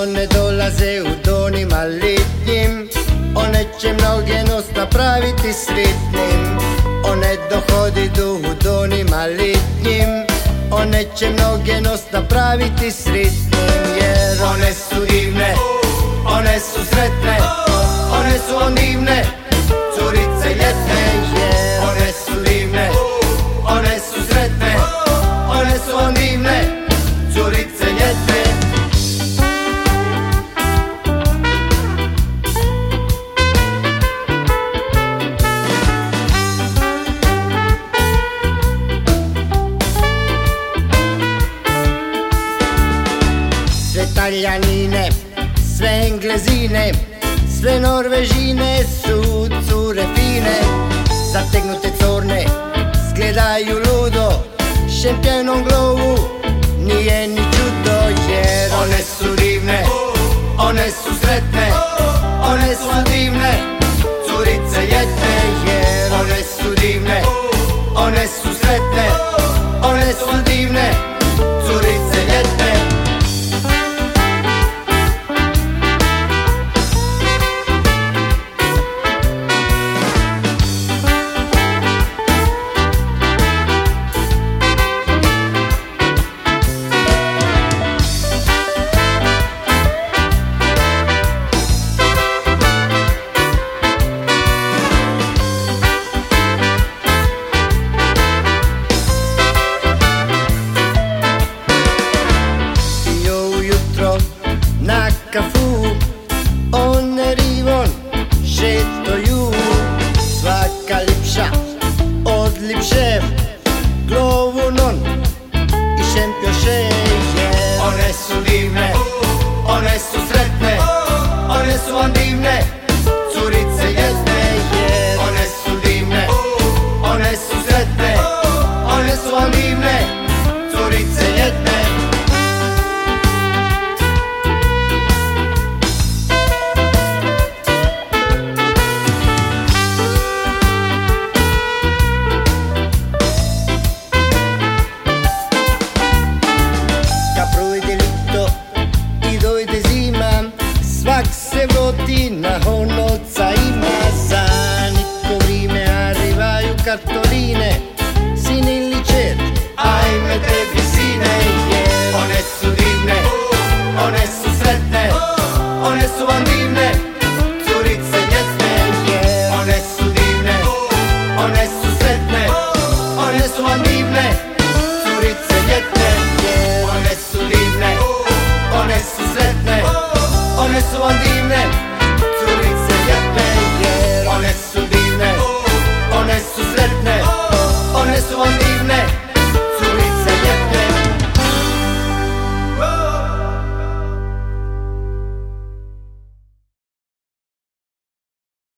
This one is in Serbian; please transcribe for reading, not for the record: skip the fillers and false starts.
One dolaze u donima litnjim, one će mnoge nos napraviti sretnim. One dohodidu u donima litnjim, one će mnoge nos napraviti sretnim. Jer one su divne, one su sretne, one su on divne, curice ljetne. Jer one su divne, one su sretne, one su on divne, curice ljetne. Sve Taljanine, sve Englezine, sve Norvežine su cure fine. Zategnute corne, zgledaju ludo, šempljenom glovu nije ni čudo. Jer one su divne, one su sretne, one su divne, curice ljetne. Jer one su divne, one su sretne, one su divne, curice ljetne. Na kafu, one rivon šetoju, svaka lipša od lipše, glovu non i šempjoše. One su divne, one su sretne, one su on divne,